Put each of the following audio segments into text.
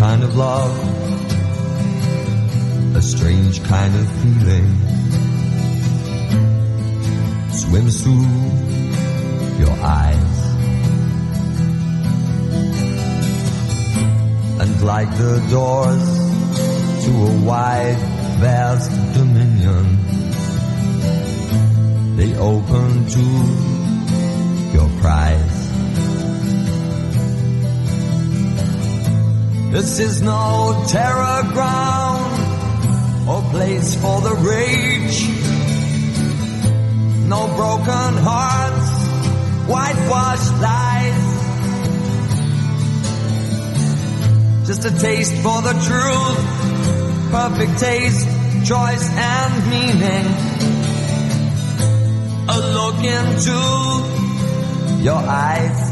kind of love, a strange kind of feeling swims through your eyes. And like the doors to a wide, vast dominion, they open to your cries. This is no terror ground or place for the rage. No broken hearts, whitewashed lies. Just a taste for the truth, perfect taste, choice and meaning. A look into your eyes.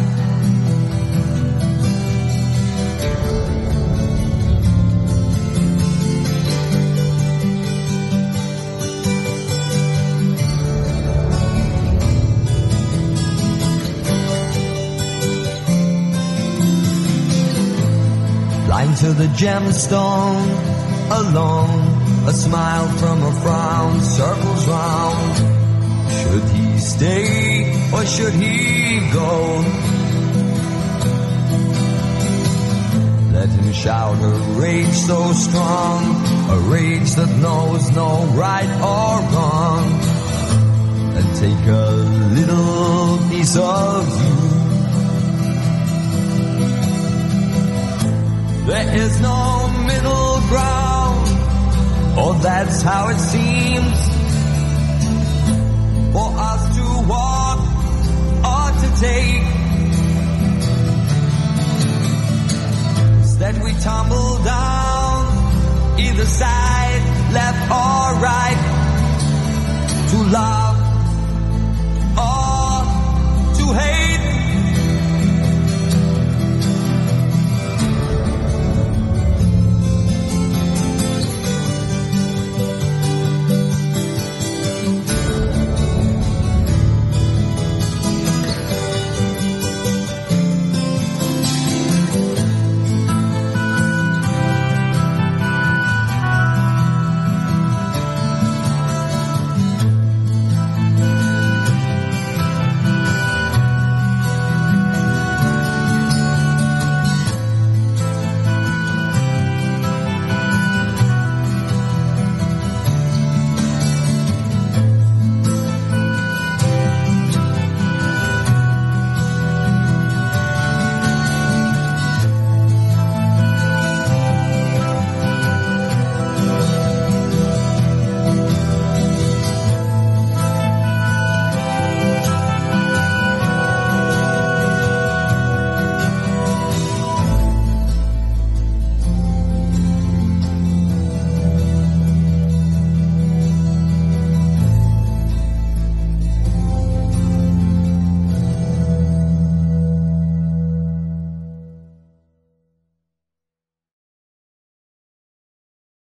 Blind to the gemstone, alone, a smile from a frown circles round. Should he stay or should he go? Let him shout a rage so strong, a rage that knows no right or wrong, and take a little piece of you. There is no middle ground, or that's how it seems, for us to walk or to take. Instead we tumble down, either side, left or right, to love